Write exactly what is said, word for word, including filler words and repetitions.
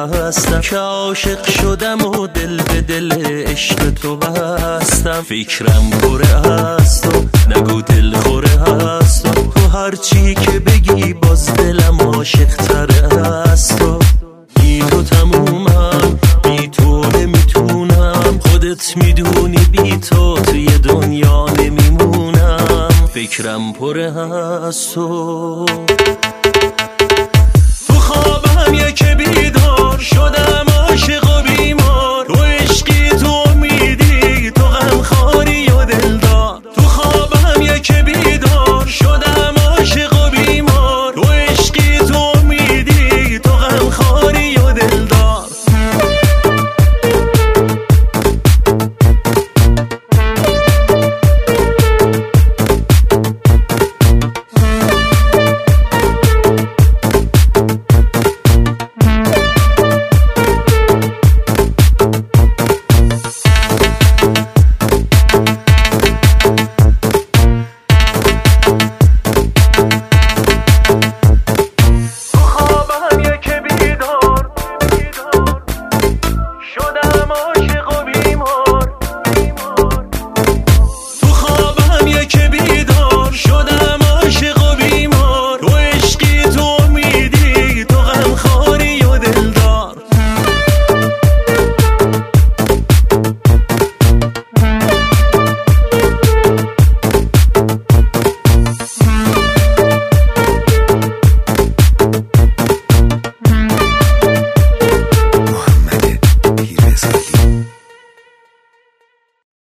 هستم که عاشق شدم و دل به دل عشق تو بستم. فکرم پره هست تو نگو دل خوره هست تو, تو هرچی که بگی باز دلم عاشق تره هست تو. بی تو تمومم، بی تو نمیتونم، خودت میدونی بی تو توی دنیا نمیمونم. فکرم پره هست تو.